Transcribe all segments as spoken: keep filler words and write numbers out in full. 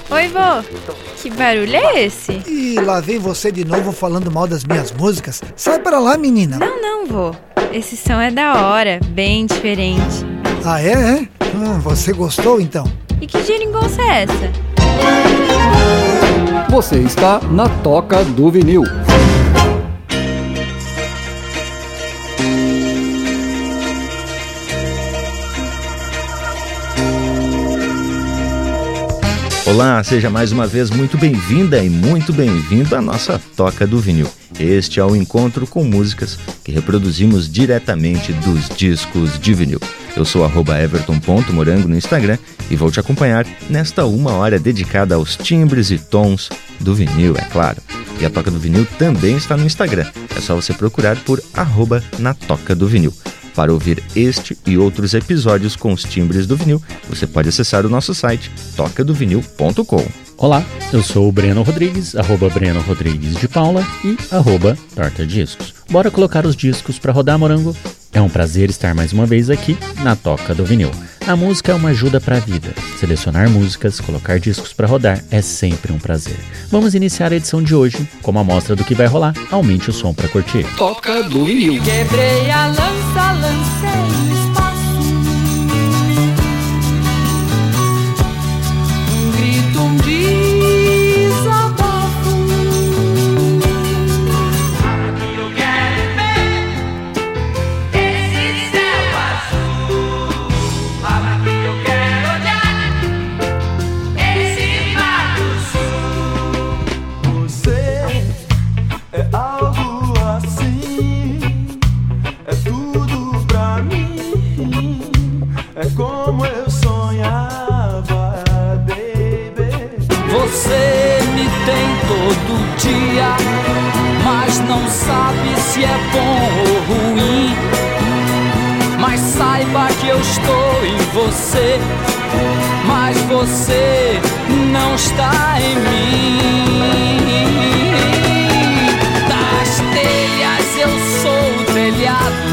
Oi, vô. Que barulho é esse? Ih, lá vem você de novo falando mal das minhas músicas. Sai pra lá, menina. Não, não, vô. Esse som é da hora, bem diferente. Ah, é? é? Hum, você gostou, então? E que geringonça é essa? Você está na Toca do Vinil. Olá, seja mais uma vez muito bem-vinda e muito bem-vindo à nossa Toca do Vinil. Este é o encontro com músicas que reproduzimos diretamente dos discos de vinil. Eu sou arroba everton ponto morango no Instagram e vou te acompanhar nesta uma hora dedicada aos timbres e tons do vinil, é claro. E a Toca do Vinil também está no Instagram, é só você procurar por arroba na Toca do Vinil. Para ouvir este e outros episódios com os timbres do vinil, você pode acessar o nosso site toca do vinil ponto com. Olá, eu sou o Breno Rodrigues, arroba Breno Rodrigues de Paula e arroba Torta Discos. Bora colocar os discos para rodar, morango? É um prazer estar mais uma vez aqui na Toca do Vinil. A música é uma ajuda para a vida. Selecionar músicas, colocar discos para rodar é sempre um prazer. Vamos iniciar a edição de hoje com uma amostra do que vai rolar. Aumente o som para curtir. Toca do Vinil. Quebrei a lança, lancei no espaço. Um grito, um desabafo. Aqui eu quero ver esse céu azul. Aqui eu quero olhar esse mar do sul. Você é algo assim, é tudo pra mim, é como eu sonhava, baby. Você me tem todo dia, mas não sabe se é bom ou ruim. Mas saiba que eu estou em você, mas você não está em mim. Das telhas eu sou o telhado.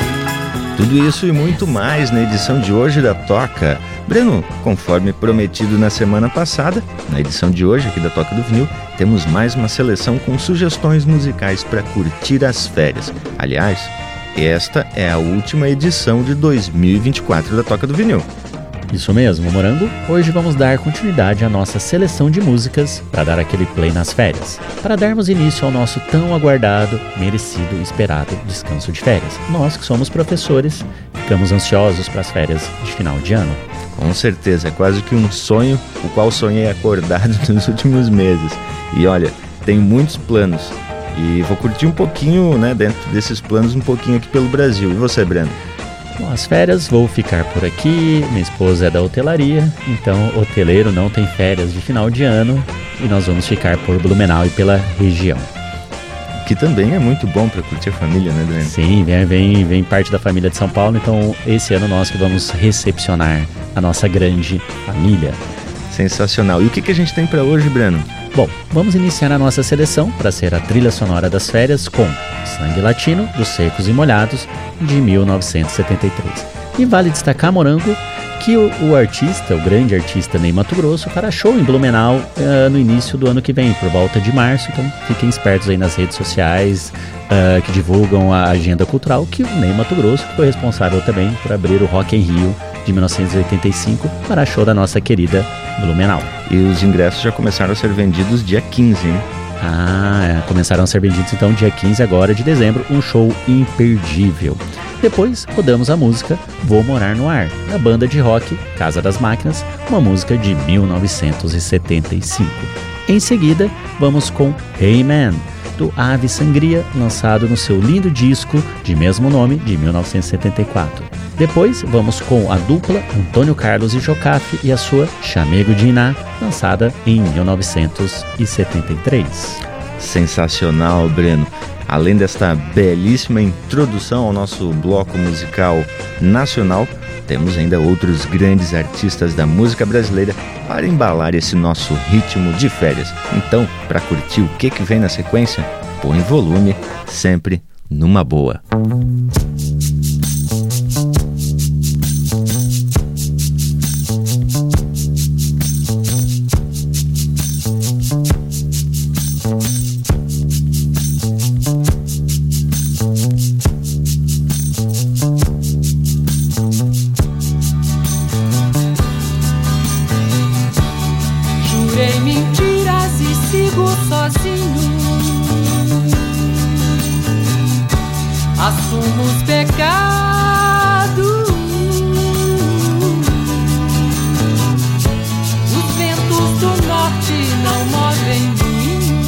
Tudo isso e muito mais na edição de hoje da Toca. Breno, conforme prometido na semana passada, na edição de hoje aqui da Toca do Vinil, temos mais uma seleção com sugestões musicais para curtir as férias. Aliás, esta é a última edição de dois mil e vinte e quatro da Toca do Vinil. Isso mesmo, morango. Hoje vamos dar continuidade à nossa seleção de músicas para dar aquele play nas férias. Para darmos início ao nosso tão aguardado, merecido e esperado descanso de férias. Nós que somos professores, ficamos ansiosos para as férias de final de ano. Com certeza, é quase que um sonho, o qual sonhei acordado nos últimos meses. E olha, tenho muitos planos e vou curtir um pouquinho, né, dentro desses planos, um pouquinho aqui pelo Brasil. E você, Breno? Bom, as férias, vou ficar por aqui, minha esposa é da hotelaria, então hoteleiro não tem férias de final de ano e nós vamos ficar por Blumenau e pela região. Que também é muito bom para curtir a família, né, Breno? Sim, vem, vem, vem parte da família de São Paulo, então esse ano nós que vamos recepcionar a nossa grande família. Sensacional. E o que, que a gente tem para hoje, Breno? Bom, vamos iniciar a nossa seleção para ser a trilha sonora das férias com Sangue Latino, dos Secos e Molhados, de mil novecentos e setenta e três. E vale destacar, morango, que o, o artista, o grande artista Ney Matogrosso, fará show em Blumenau uh, no início do ano que vem, por volta de março, então fiquem espertos aí nas redes sociais uh, que divulgam a agenda cultural, que o Ney Matogrosso, que foi responsável também por abrir o Rock in Rio de mil novecentos e oitenta e cinco, para show da nossa querida Blumenau. E os ingressos já começaram a ser vendidos dia quinze, hein? Ah, é, começaram a ser vendidos então dia quinze agora de dezembro, um show imperdível. Depois rodamos a música Vou Morar no Ar, da banda de rock Casa das Máquinas, uma música de mil novecentos e setenta e cinco. Em seguida, vamos com Hey Man, do Ave Sangria, lançado no seu lindo disco de mesmo nome de mil novecentos e setenta e quatro. Depois vamos com a dupla Antônio Carlos e Jocafe e a sua Chamego de Iná, lançada em mil novecentos e setenta e três. Sensacional, Breno. Além desta belíssima introdução ao nosso bloco musical nacional, temos ainda outros grandes artistas da música brasileira para embalar esse nosso ritmo de férias. Então, para curtir o que, que vem na sequência, põe volume, sempre numa boa. Tirei mentiras e sigo sozinho. Assumo os pecados. Os ventos do norte não movem moinho.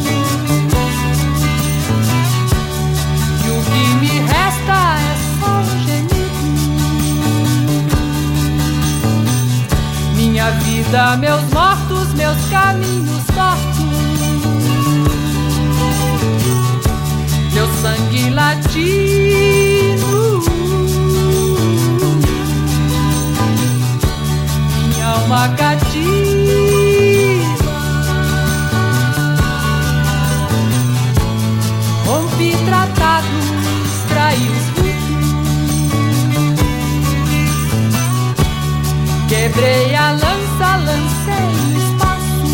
E o que me resta é só um gemido. Minha vida, meus mortos, meus caminhos tortos. Meu sangue latino, minha alma cativa. Rompi tratados, traí os ritos. Quebrei a lança, lancei o espaço.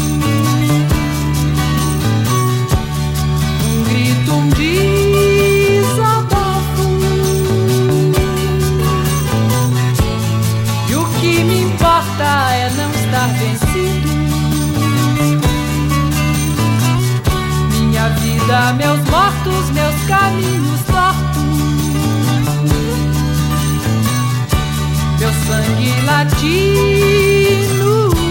Um grito, um desabafo. E o que me importa é não estar vencido. Minha vida, meus mortos, meus caminhos tortos. Meu sangue latino,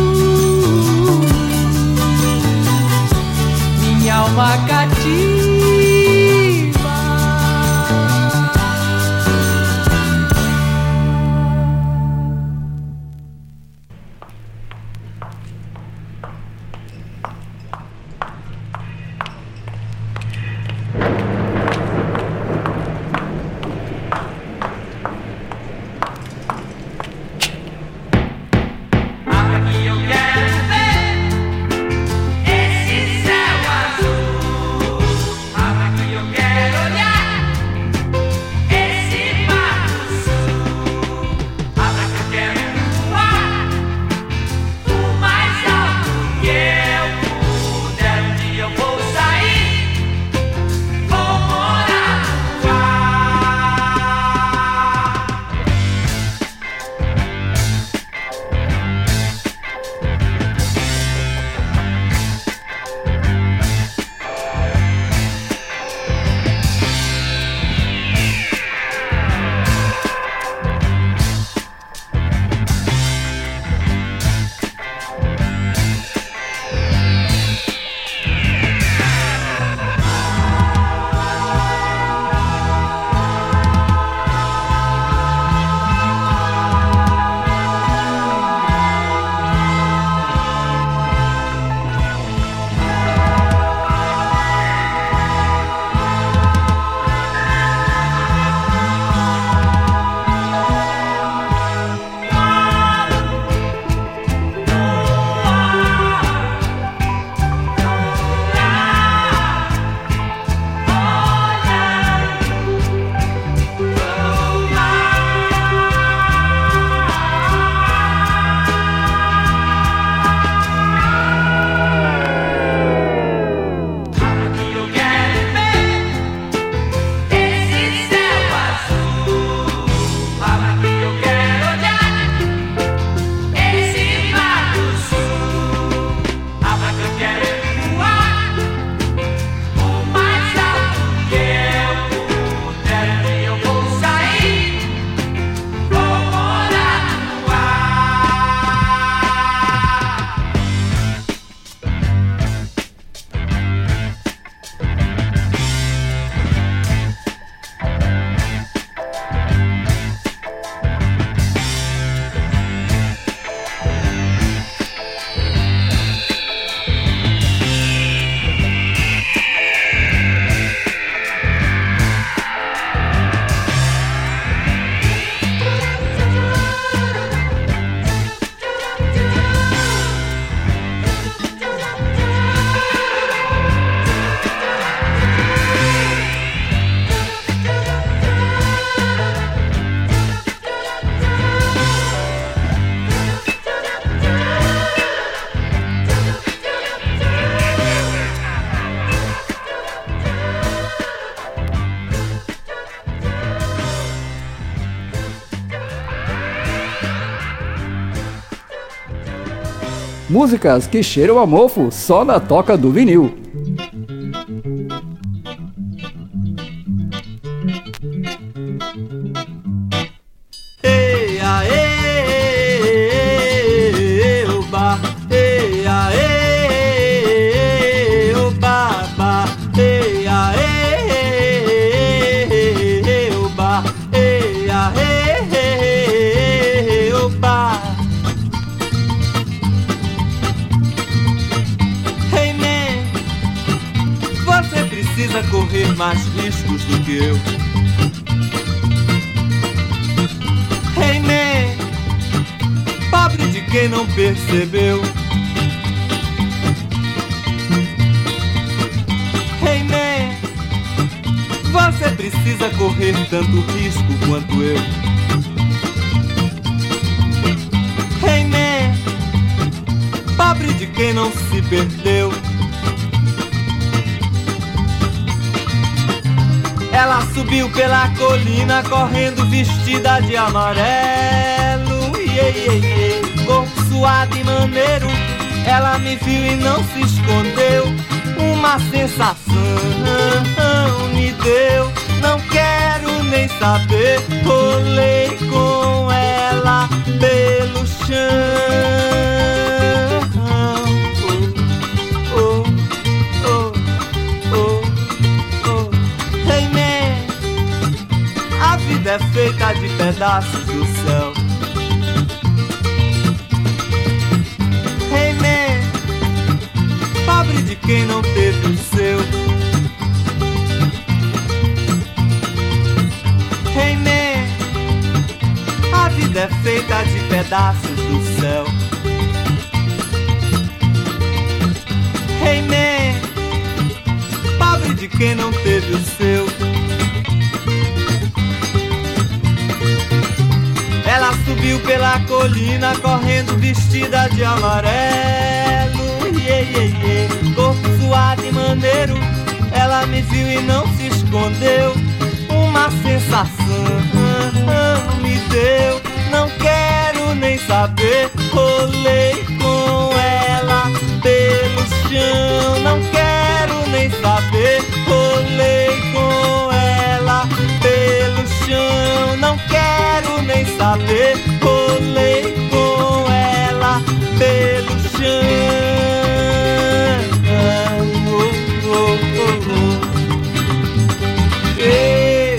minha alma cativa. Músicas que cheiram a mofo só na Toca do Vinil. Ei, aê, oba, ei, aê, oba, ba, ei, aê, oba, ei, aê, oba. Hey man, você precisa correr mais riscos do que eu. Hey man, pobre de quem não percebeu. Hey man, você precisa correr tanto risco quanto eu. Hey man, pobre de quem não se perdeu. Ela subiu pela colina correndo vestida de amarelo, yeah, yeah, yeah. Corpo suado e maneiro, ela me viu e não se escondeu. Uma sensação me deu, não quero nem saber. Rolei com ela pelo chão. É feita de pedaços do céu. Hey man, pobre de quem não teve o seu. Hey man, a vida é feita de pedaços do céu. Hey man, pobre de quem não teve o seu. Ela subiu pela colina correndo vestida de amarelo, yeah, yeah, yeah. Corpo suado e maneiro, ela me viu e não se escondeu. Uma sensação me deu, não quero nem saber. Rolei com ela pelo chão, não quero nem saber. Rolei com ela pelo chão, não quero nem saber. Rolei com ela pelo chão. Oh, oh, oh, oh. Ei.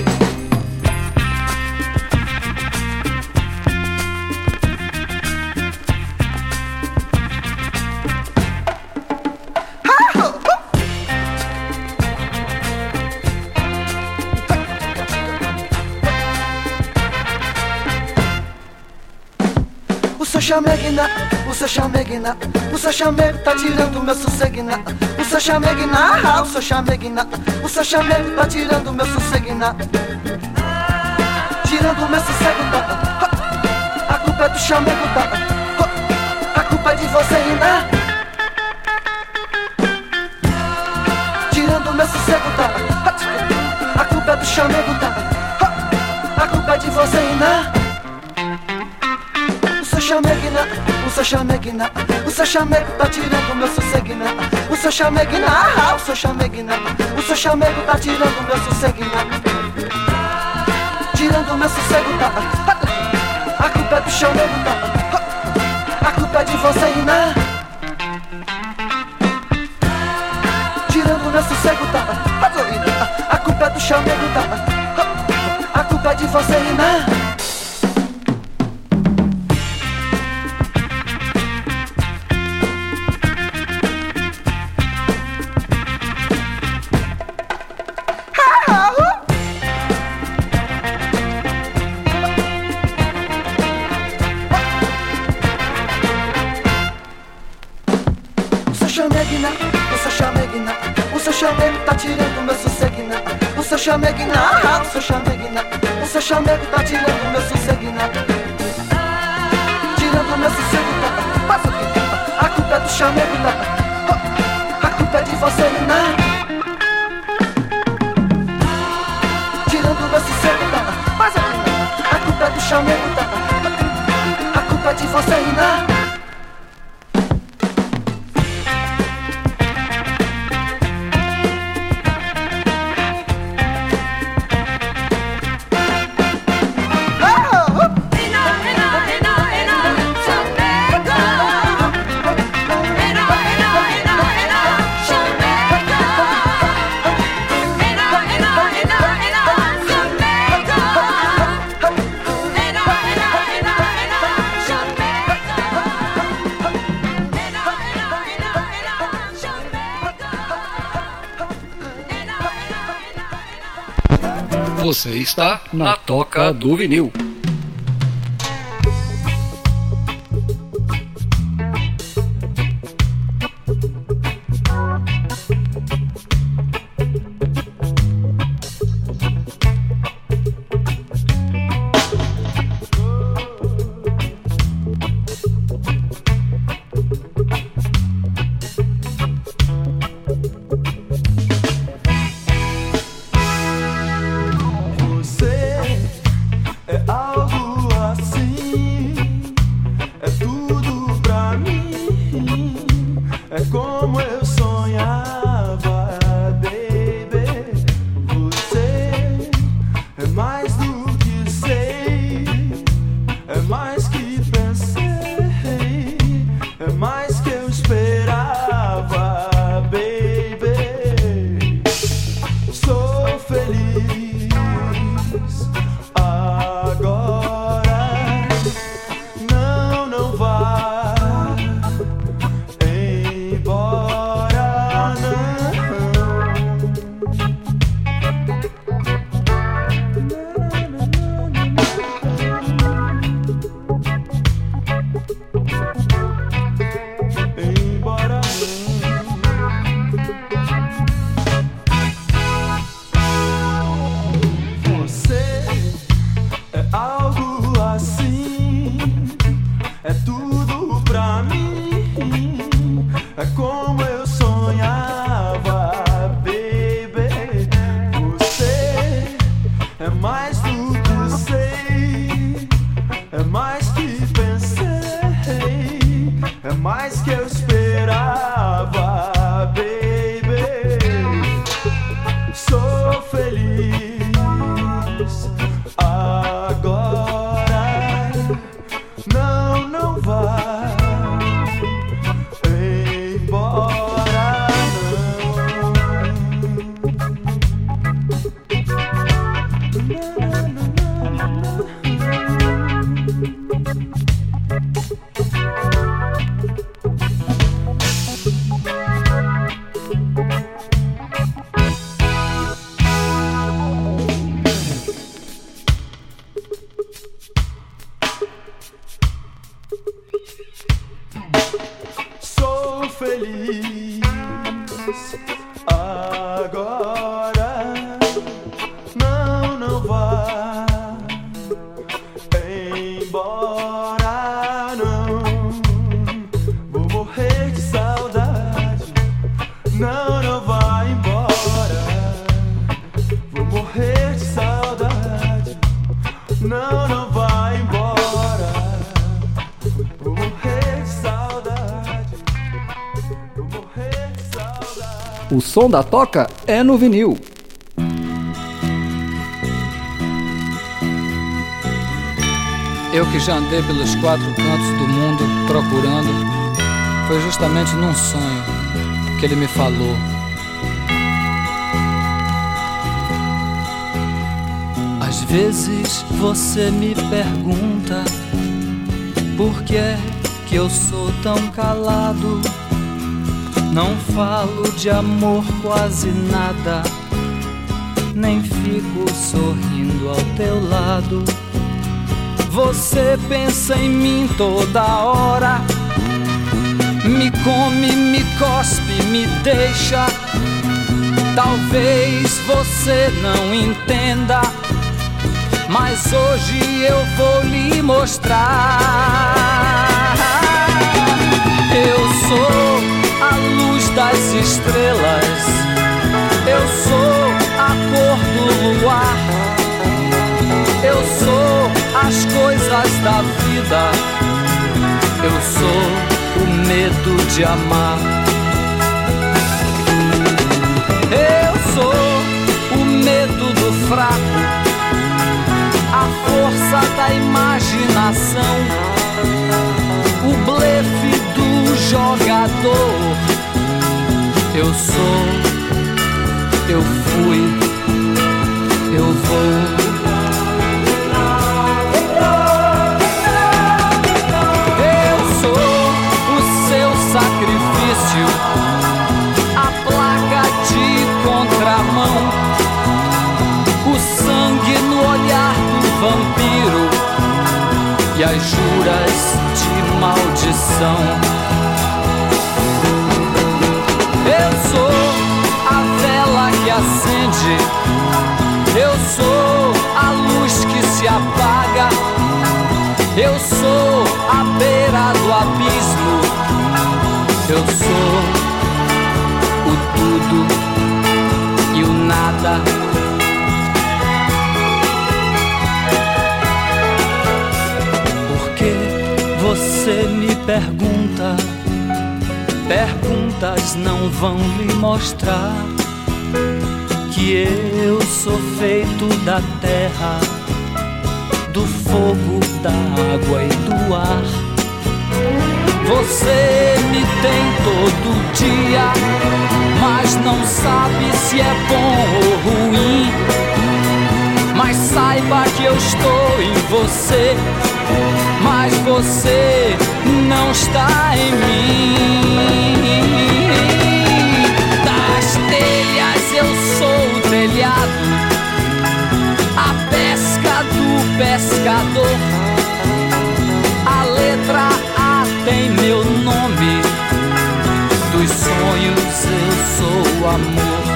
O seu chameguina, o seu chameguina, o seu chamego tá tirando meu sosseguina. O seu chameguina, ah, o seu chameguina, o seu chamego tá tirando meu sosseguina. Tirando meu sossego, tá? A culpa é do chamego, tá? A culpa é de você, Ina. Tirando meu sossego, tá? A culpa é do chamego, tá? A culpa é de você, Ina. O seu chameguina, o seu chameguina, o seu chamego tá tirando meu sosseguina. O seu chameguina, ah, o seu chameguina, o seu chamego tá tirando meu sosseguina. Tirando meu sossego, tá? A culpa é do chamego, tá? A culpa é de você, Ina. Tirando meu sossego, tá? A culpa é do chamego, tá? A culpa é de você, Ina. O seu chamego tá tirando meu sosseguina. O seu chameguina, ah, o seu chameguina, o seu chamego tá tirando meu sosseguina. Tirando meu sossego, tá? Passa aqui, a culpa é do chamego, tá? A culpa é de você, Ina. Tirando meu sossego, tá? Passa aqui, a culpa é do chamego, tá? A culpa é de você, Ina. Você está na Toca do Vinil. O som da toca é no vinil. Eu que já andei pelos quatro cantos do mundo procurando, foi justamente num sonho que ele me falou. Às vezes você me pergunta por que é que eu sou tão calado. Não falo de amor quase nada, nem fico sorrindo ao teu lado. Você pensa em mim toda hora, me come, me cospe, me deixa. Talvez você não entenda, mas hoje eu vou lhe mostrar. Eu sou a luz das estrelas, eu sou a cor do luar, eu sou as coisas da vida, eu sou o medo de amar. Eu sou o medo do fraco, a força da imaginação, o blefe do jogador. Eu sou, eu fui, eu vou. Eu sou o seu sacrifício, a placa de contramão, o sangue curas de maldição. Eu sou a vela que acende, eu sou a luz que se apaga, eu sou a beira do abismo, eu sou o tudo e o nada. Por que você me pergunta? Perguntas não vão lhe mostrar que eu sou feito da terra, do fogo, da água e do ar. Você me tem todo dia, mas não sabe se é bom ou ruim. Mas saiba que eu estou em você, mas você não está em mim. Das telhas eu sou o telhado, a pesca do pescador. A letra A tem meu nome, dos sonhos eu sou o amor.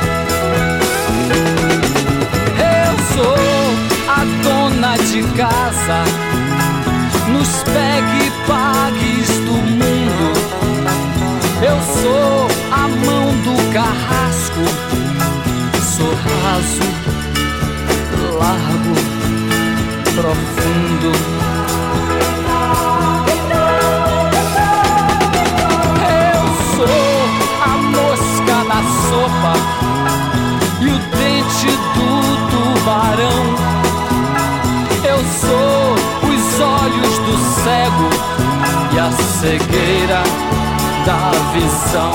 Eu sou a dona de casa, nos pegue e pagues do mundo. Eu sou a mão do carrasco, sou raso, largo, profundo. Eu sou a mosca na sopa e o dente do tubarão. Eu sou os olhos do cego e a cegueira da visão.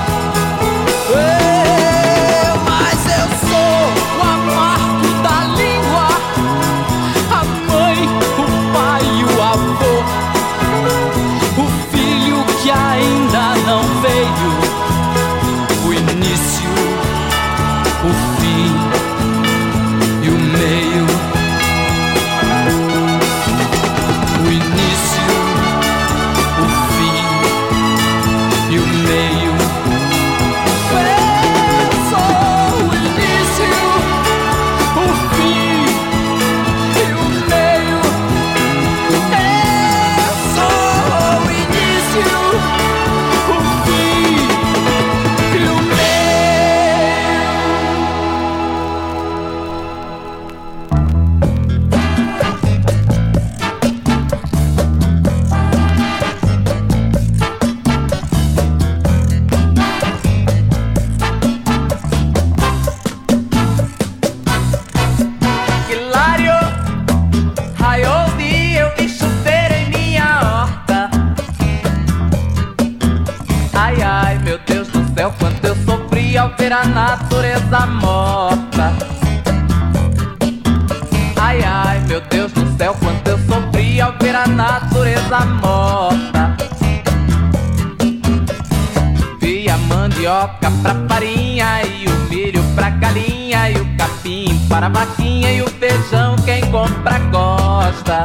Eu, mas eu sou o amargo da língua, a mãe, o pai e o avô, o filho que ainda não veio, o início, o fim e o meio. O início, o fim e o meio. Eu sou o início, o fim e o meio. Eu sou o início, o fim e o meio. Hilário, raiou o dia, eu vi chover em minha horta. Ai, ai, meu Deus do céu, quanto eu sofri ao ver a natureza morta. Ai, ai, meu Deus do céu, quanto eu sofri ao ver a natureza morta. Vi a mandioca pra farinha e o milho pra galinha e o capim para a vaquinha e o feijão quem compra gosta.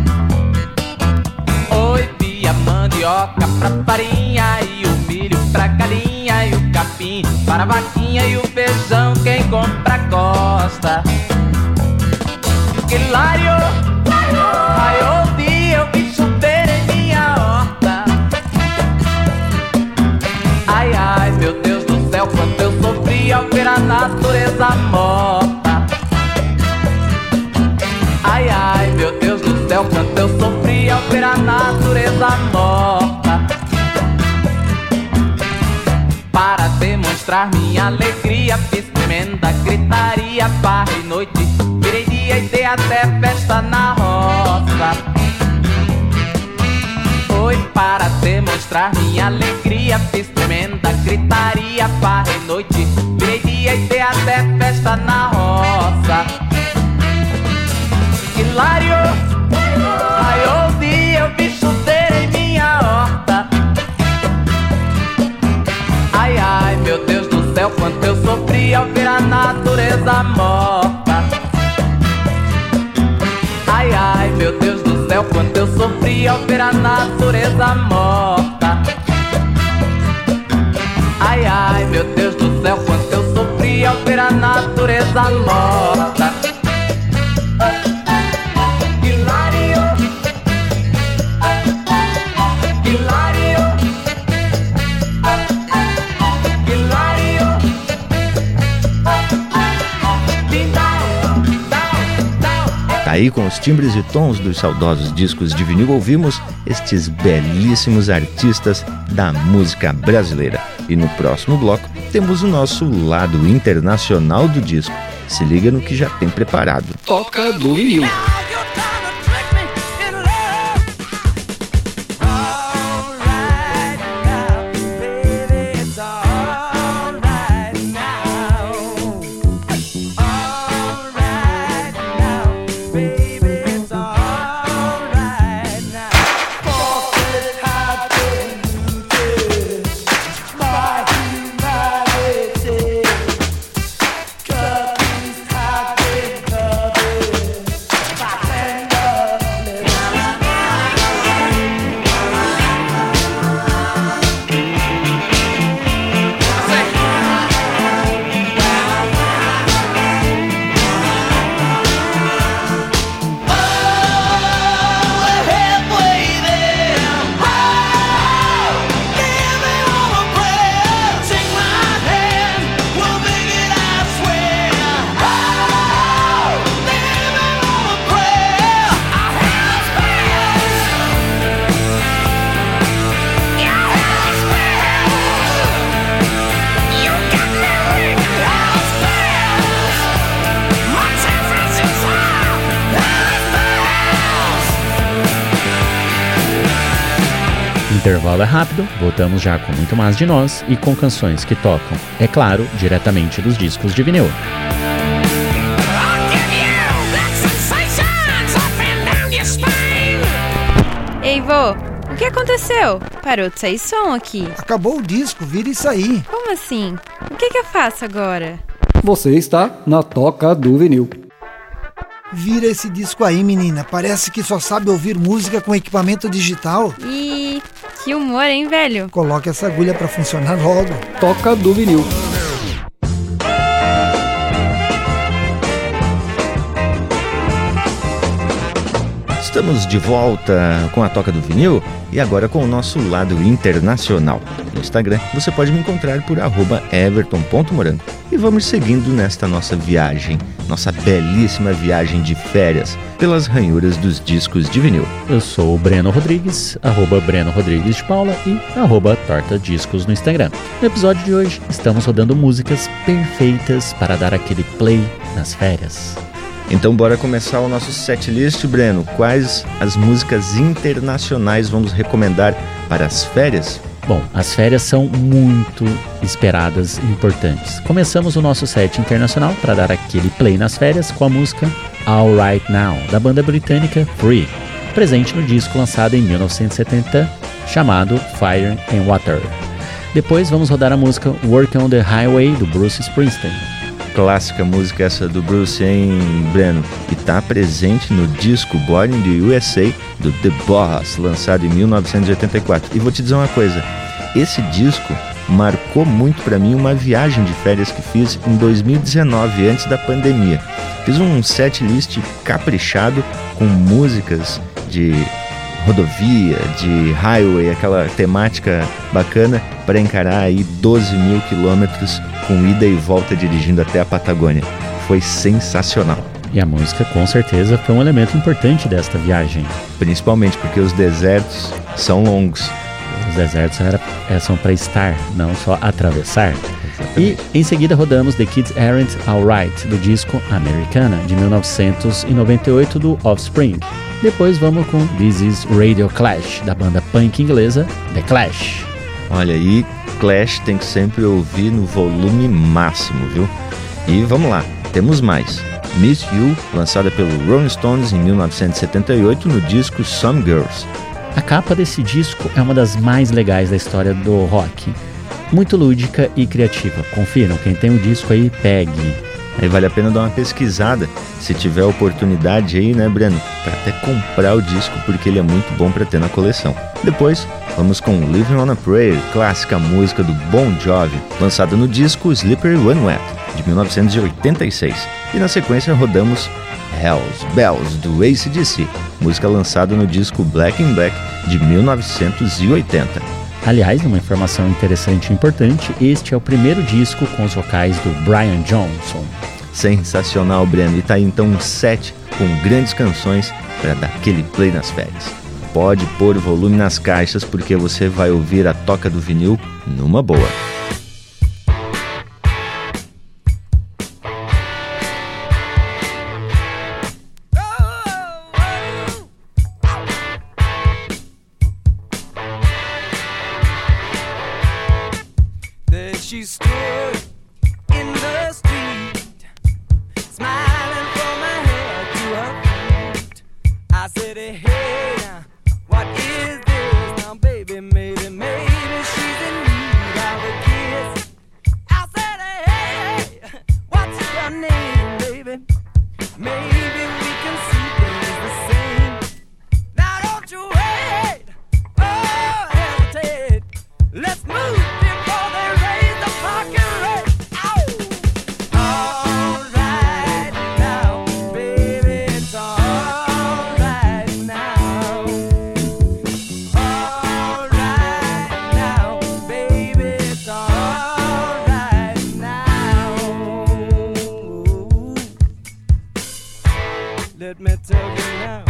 Oi, vi a mandioca pra farinha e o milho pra galinha e o capim para a vaquinha e o feijão quem compra gosta. Hilário, raiou o dia, eu vi chover em minha horta. Ai, ai, meu Deus do céu, quanto eu sofri ao ver a natureza morta. Ai, ai, meu Deus do céu, quanto eu sofri ao ver a natureza morta. Para demonstrar minha alegria, fiz tremenda gritaria, barra e noite, virei dia e dei até festa na roça. Foi para demonstrar minha alegria, fiz tremenda gritaria, barra e noite, virei dia e dei até festa na roça. Hilário, raiou o dia, eu vi chover em minha horta. Ai, ai, meu Deus do céu, quanto eu sofri ao ver a natureza morta. Ai, ai, meu Deus do céu, quanto eu sofri ao ver a natureza morta. Ai, ai, meu Deus do céu, quanto eu sofri ao ver a natureza morta. Hilário, hilário, hilário. Tá aí, com os timbres e tons dos saudosos discos de vinil, ouvimos estes belíssimos artistas da música brasileira. E no próximo bloco temos o nosso lado internacional do disco. Se liga no que já tem preparado. Toca do Vinil. Intervalo é rápido, voltamos já com muito mais de nós e com canções que tocam, é claro, diretamente dos discos de vinil. Ei, vô, o que aconteceu? Parou de sair som aqui. Acabou o disco, vira isso aí. Como assim? O que que eu faço agora? Você está na Toca do Vinil. Vira esse disco aí, menina. Parece que só sabe ouvir música com equipamento digital. Ih, que humor, hein, velho? Coloque essa agulha pra funcionar logo. Toca do Vinil. Estamos de volta com a Toca do Vinil e agora com o nosso lado internacional. No Instagram você pode me encontrar por arroba everton ponto morango. E vamos seguindo nesta nossa viagem, nossa belíssima viagem de férias pelas ranhuras dos discos de vinil. Eu sou o Breno Rodrigues, arroba Breno Rodrigues de Paula e arroba Torta Discos no Instagram. No episódio de hoje estamos rodando músicas perfeitas para dar aquele play nas férias. Então bora começar o nosso setlist, Breno. Quais as músicas internacionais vamos recomendar para as férias? Bom, as férias são muito esperadas e importantes. Começamos o nosso set internacional para dar aquele play nas férias com a música All Right Now, da banda britânica Free, presente no disco lançado em mil novecentos e setenta, chamado Fire and Water. Depois vamos rodar a música Work on the Highway, do Bruce Springsteen. Clássica música essa do Bruce, hein, Breno? E tá presente no disco Born in the U S A do The Boss, lançado em mil novecentos e oitenta e quatro. E vou te dizer uma coisa, esse disco marcou muito pra mim uma viagem de férias que fiz em dois mil e dezenove, antes da pandemia. Fiz um set list caprichado com músicas de rodovia, de highway, aquela temática bacana para encarar aí doze mil quilômetros com ida e volta dirigindo até a Patagônia. Foi sensacional. E a música com certeza foi um elemento importante desta viagem. Principalmente porque os desertos são longos. Os desertos era, são para estar, não só atravessar. E em seguida rodamos The Kids Aren't Alright, do disco Americana, de mil novecentos e noventa e oito, do Offspring. Depois vamos com This Is Radio Clash, da banda punk inglesa The Clash. Olha aí, Clash tem que sempre ouvir no volume máximo, viu? E vamos lá, temos mais. Miss You, lançada pelo Rolling Stones em mil novecentos e setenta e oito no disco Some Girls. A capa desse disco é uma das mais legais da história do rock. Muito lúdica e criativa. Confiram, quem tem o disco aí, pegue. Aí vale a pena dar uma pesquisada, se tiver oportunidade aí, né, Breno? Para até comprar o disco, porque ele é muito bom para ter na coleção. Depois, vamos com Living on a Prayer, clássica música do Bon Jovi, lançada no disco Slippery When Wet, de mil novecentos e oitenta e seis. E na sequência rodamos Hells Bells, do A C D C, música lançada no disco Black in Black, de mil novecentos e oitenta. Aliás, uma informação interessante e importante, este é o primeiro disco com os vocais do Brian Johnson. Sensacional, Breno. E tá aí então um set com grandes canções para dar aquele play nas férias. Pode pôr o volume nas caixas porque você vai ouvir a Toca do Vinil numa boa. She stood in the street, smiling from her head to her feet. I said, hey, what is this? Now, baby, maybe, maybe she's in need of a kiss. I said, hey, what's your name, baby? Maybe we can see things the same. Now, don't you wait, oh, hesitate. Let's move. Let me tell you now.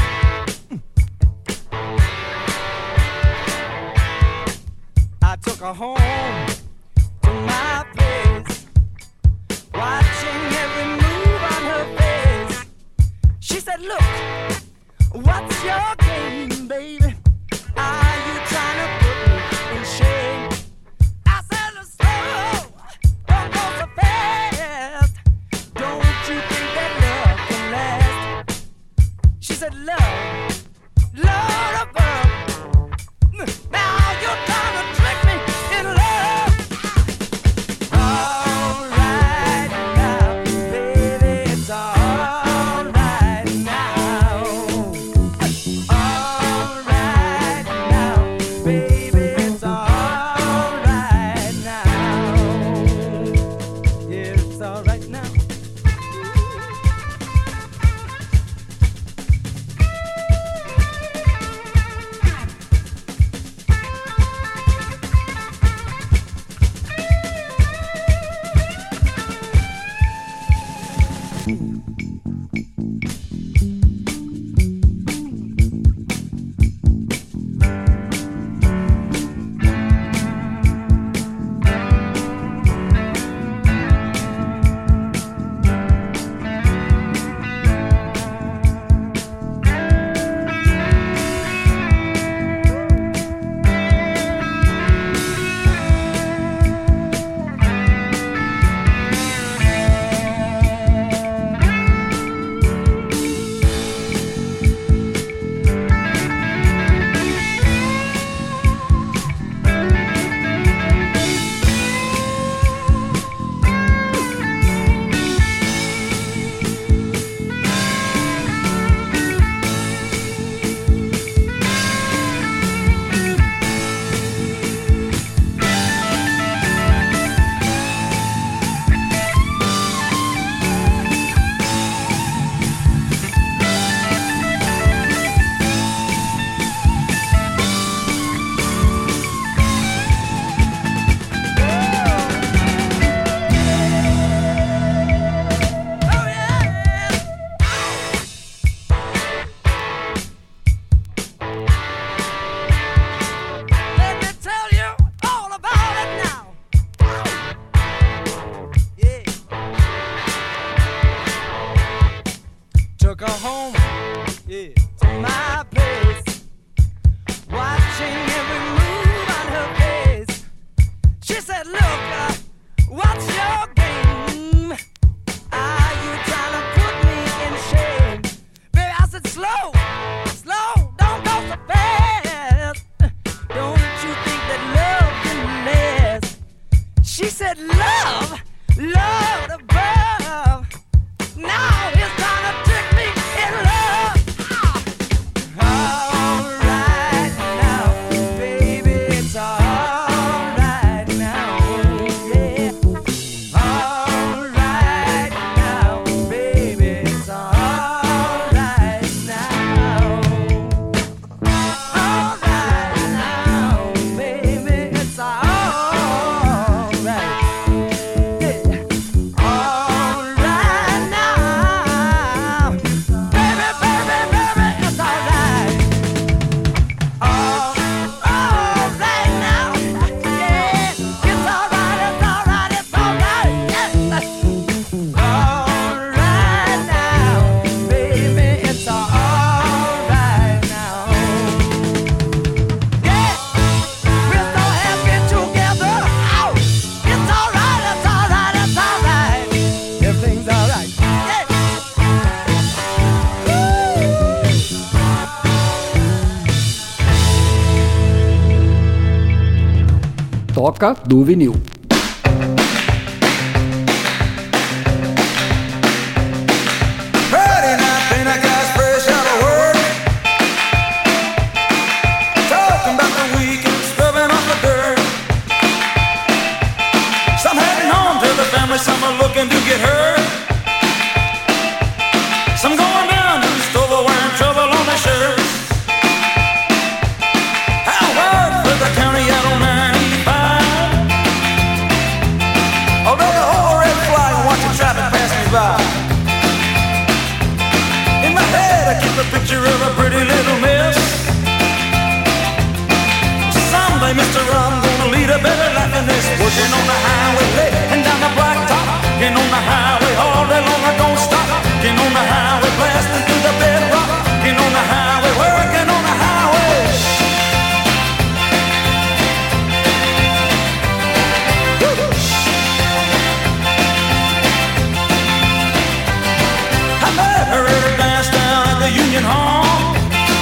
I took her home to my place, watching every move on her face. She said, look, what's your game, baby? Are you trying to put me in shame? I said, slow, don't go so fast. Don't you think that love can last? She said, love, Lord above. Now you're trying to trick me in love. All right now, baby, it's all right now. Toca do Vinil. Some are looking to get hurt. Some going down to the store wearing trouble on their shirts. I work for the county out on ninety-five. Although the whole red flag and watching traffic pass me by. In my head I keep a picture of a pretty little miss. Someday, mister, I'm gonna lead a better life than this. Working on the highway late and down the blacktop. Getting on the highway all day long, I don't stop. Getting on the highway, blasting through the bedrock. Getting on the highway, working on the highway. I met her at a dance down at the Union Hall.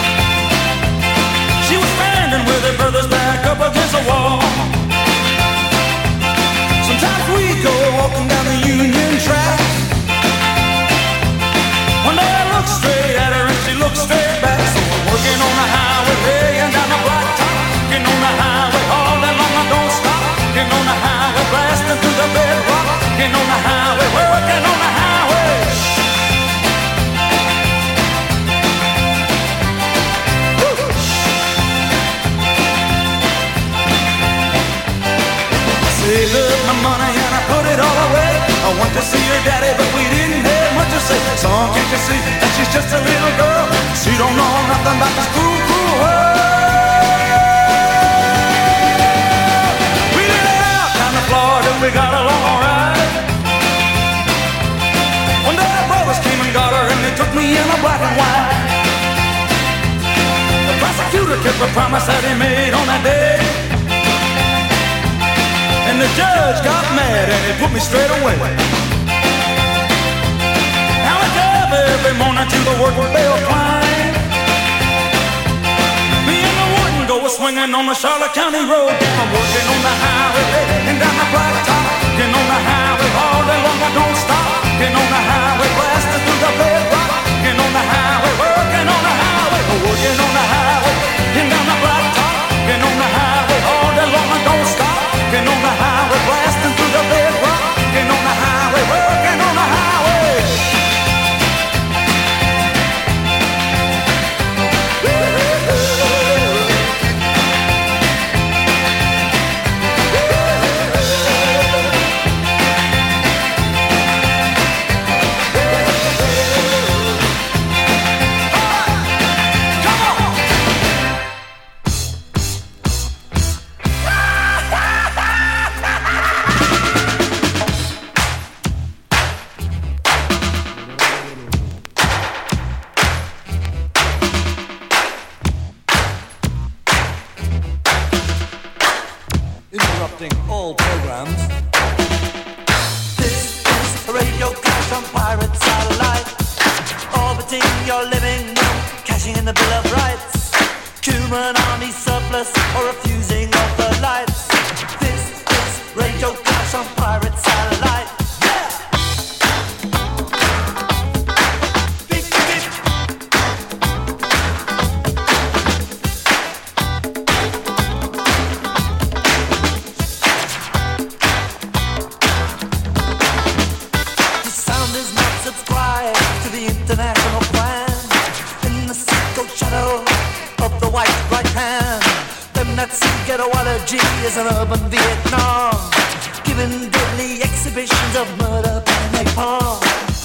She was standing with her brother's back up against the wall. Sometimes we go walking down the Union track. One day I look straight at her and she looks straight back. So I'm working on the highway, laying down the blacktop. Getting on the highway all day long, I don't stop. Getting on the highway, blasting through the bedrock. Getting on the highway, working on the highway. Saved up my money and I put it all away. I want to see her daddy, but we didn't have much to say. Son, can't you see that she's just a little girl? She don't know nothing about this cruel, cruel world. We did it out down to Florida, we got along alright. One day our brothers came and got her and they took me in a black and white. The prosecutor kept a promise that he made on that day. And the judge got mad and he put me straight away. Now I drive every morning to the work with Bill Klein. Me and the warden go swinging on the Charlotte County road. I'm working on the highway and down the blacktop. Getting on the highway all day long, I don't stop. Getting on the highway, blasting through the bedrock. Getting on the highway, working on the highway. Working on the highway and down the blacktop. Getting on the highway all day long, I don't stop. Getting on the highway, blasting through the bedrock. Getting on the highway, working on the highway. All programs. This is a radio clash on pirate satellite, orbiting your living room, cashing in the Bill of Rights, human army surplus or refusing of the lights. This is radio clash on pirate satellite. Is an urban Vietnam, giving deadly exhibitions of murder and napalm.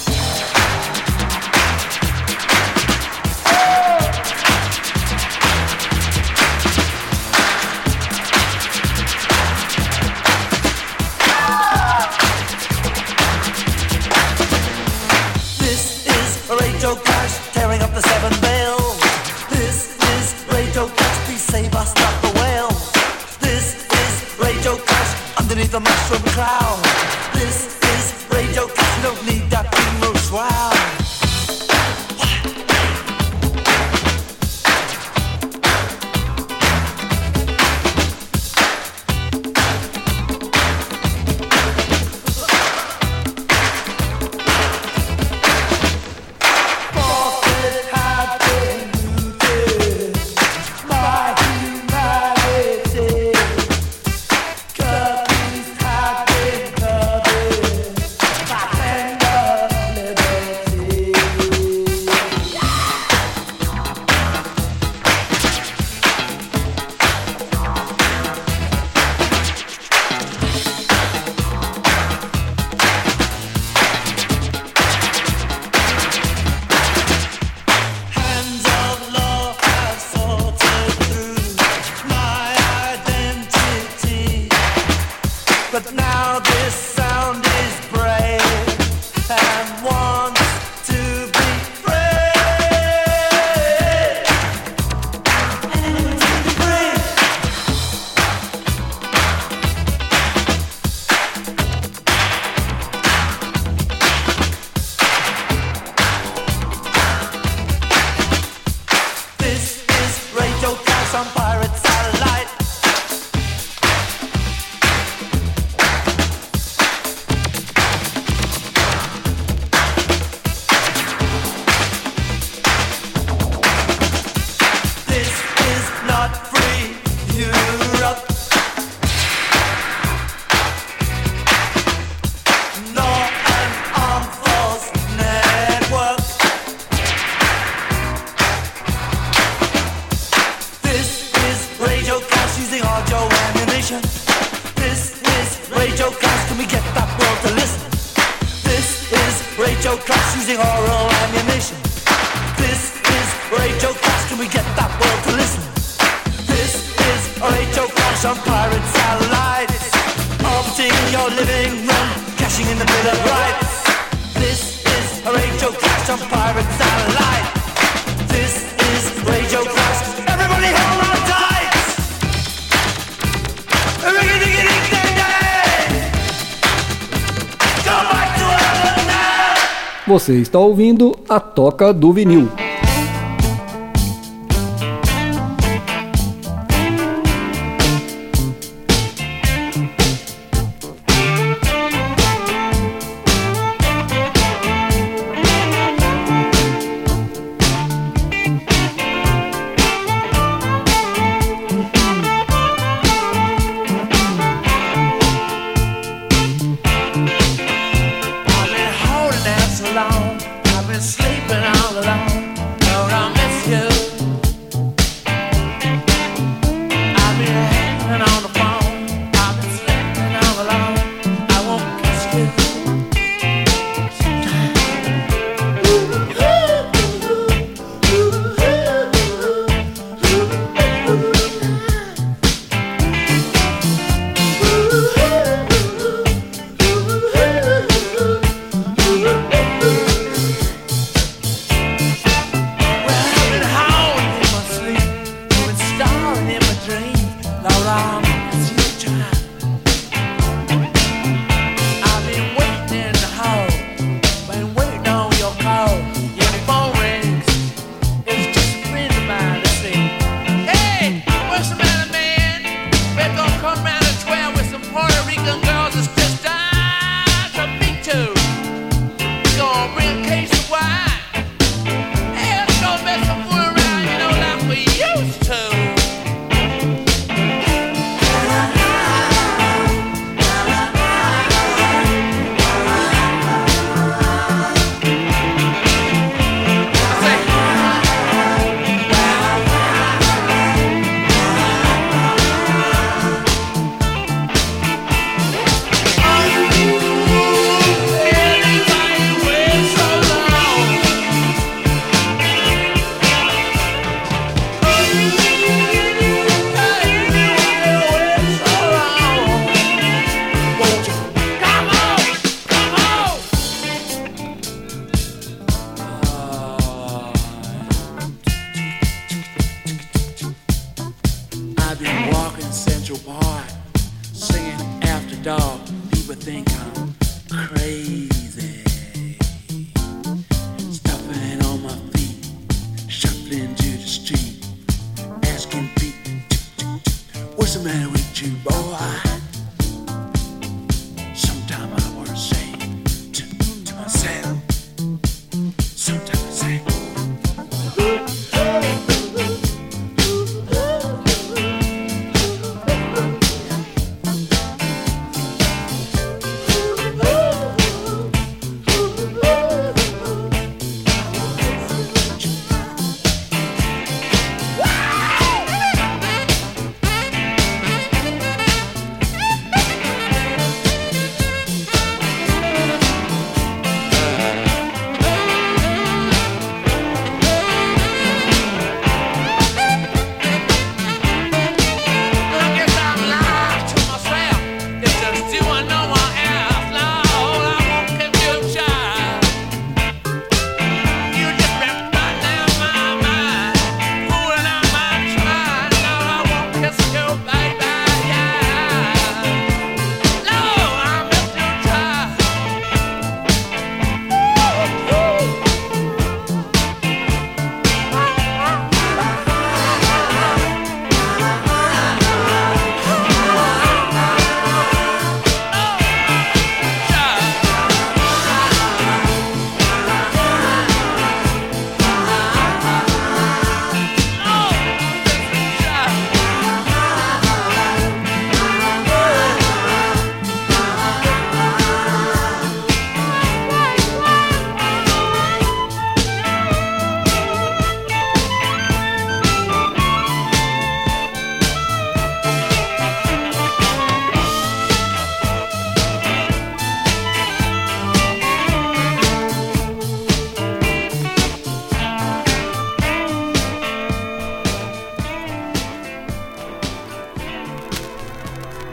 This is a radio clash, tearing up the seven veils. This is radio clash, please save us, stop the whale. Underneath the mushroom cloud. This is radio clash, no need that funeral shroud. but now this sound is brave and wants to be free. Free. This is Radio Cash on Pirate Satellite. This is not free Europe, nor an armed force network. This is Radio Cast using audio ammunition. This is Radio Cast, can we get that world to listen? This is Radio Cast using oral ammunition. This is Radio Cast, can we get that world to listen? This is Radio Cast on Pirate Satellite, orbiting your living room, cashing in the Bill of Rights. This is Radio Cast on Pirate Satellite. This is Radio Cast. Everybody hold on tight. Go back to heaven now. Você está ouvindo a Toca do Vinil. I've been holding out so long. I've been sleeping all alone. Lord, I miss you. I've been hanging on the phone. I've been sleeping all alone. I won't kiss you. Well, I've been howling in my sleep. I've been starring in my dream. Lord, I miss you, child. I've been waiting in the hall. Been waiting on your call. Yeah, the phone rings. It's just a friend of mine to see. Hey, what's the matter, man? We're gonna come round at twelve with some Puerto Rican girls that's just dying to meet you. We're gonna bring a case of wine. Hey, let's go make some fool around, you know, like we used to. I've been walking Central Park, singing After Dark. People think I'm crazy. Stuffing on my feet, shuffling to the street, asking people, what's the matter with you, boy? Sometimes I want to say to, to myself, sometimes I say,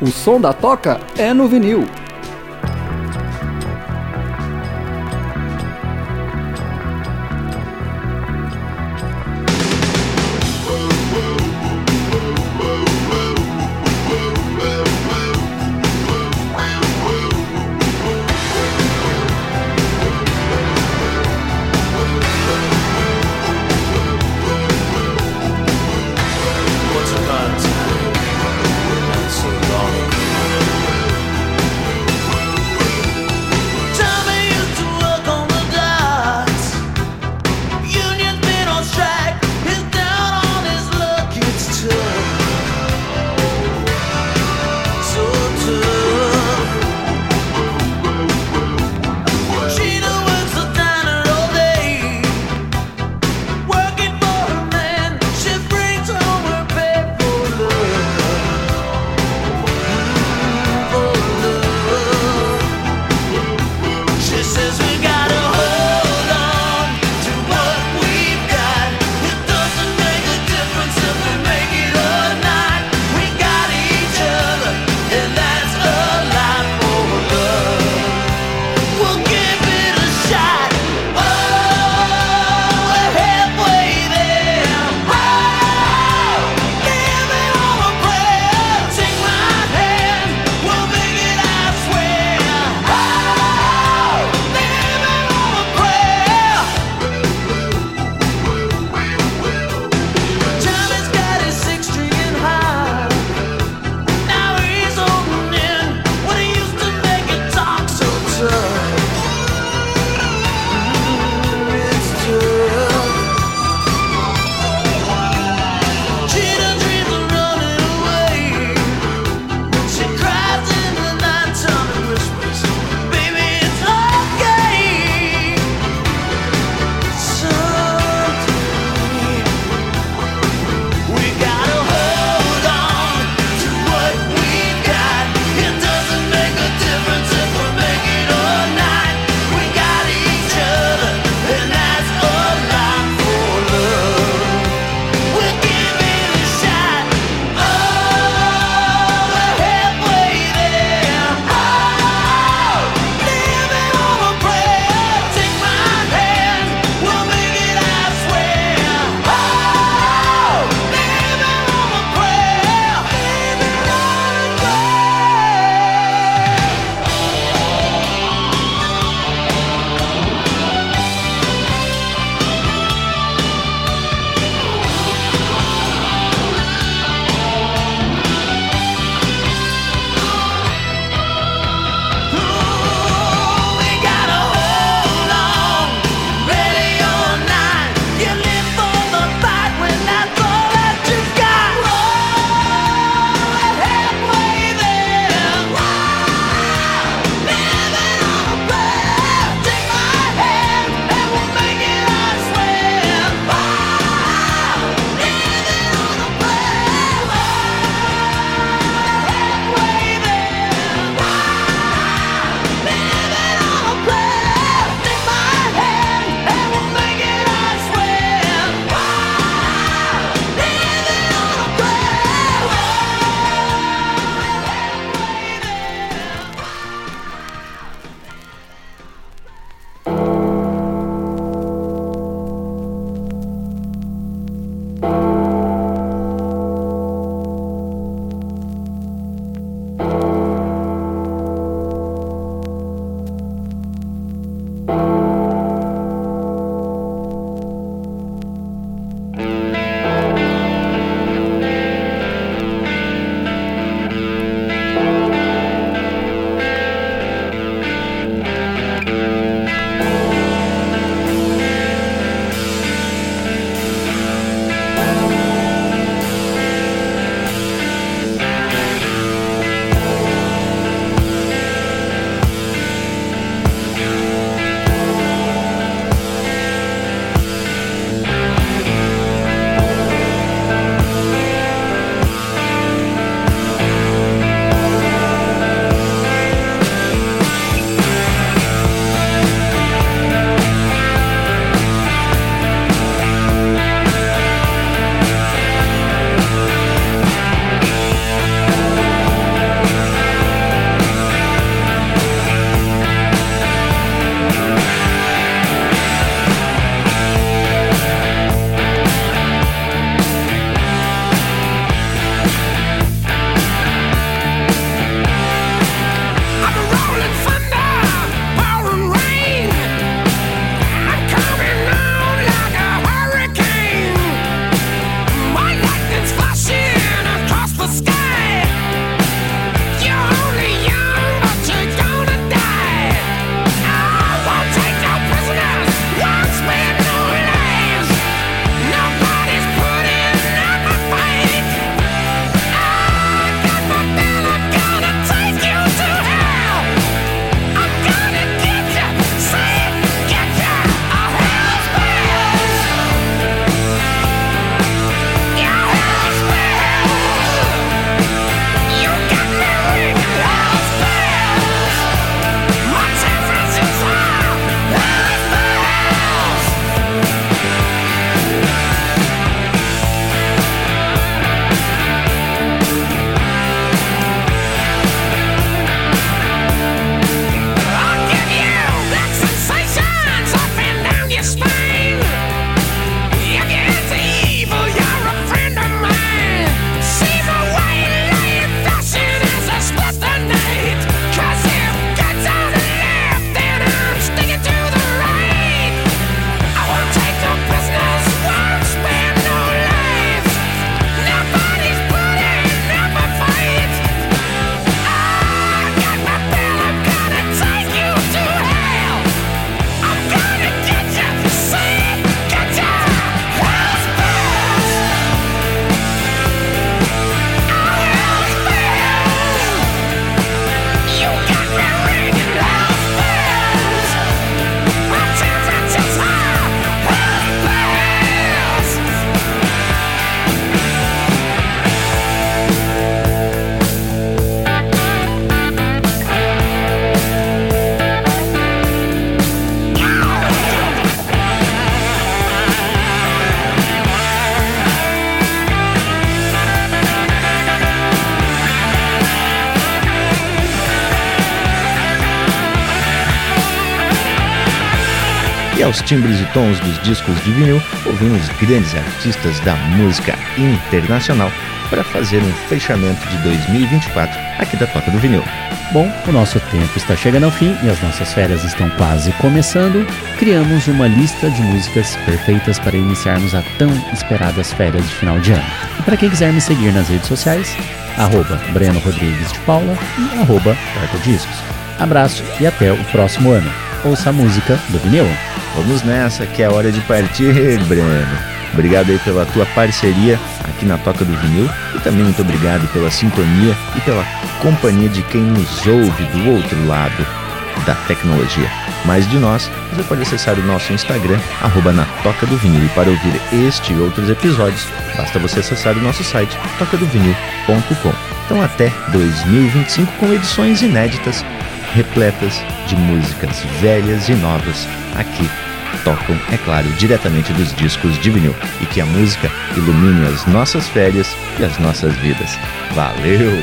O som da toca é no vinil. What's about time? Not so long ago. E aos timbres e tons dos discos de vinil, ouvimos grandes artistas da música internacional para fazer um fechamento de dois mil e vinte e quatro aqui da Toca do Vinil. Bom, o nosso tempo está chegando ao fim e as nossas férias estão quase começando. Criamos uma lista de músicas perfeitas para iniciarmos a tão esperadas férias de final de ano. E para quem quiser me seguir nas redes sociais, arroba Breno Rodrigues de Paula e arroba Torta Discos. Abraço e até o próximo ano. Ouça a música do vinil. Vamos nessa, que é hora de partir, Breno. Obrigado aí pela tua parceria aqui na Toca do Vinil e também muito obrigado pela sintonia e pela companhia de quem nos ouve do outro lado da tecnologia. Mais de nós, você pode acessar o nosso Instagram, arroba na Toca do Vinil. E para ouvir este e outros episódios, basta você acessar o nosso site, toca do vinil ponto com. Então até dois mil e vinte e cinco com edições inéditas, repletas de músicas velhas e novas aqui. Tocam, é claro, diretamente dos discos de vinil. E que a música ilumine as nossas férias e as nossas vidas. Valeu!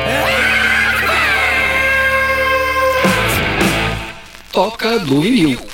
Toca do Vinil.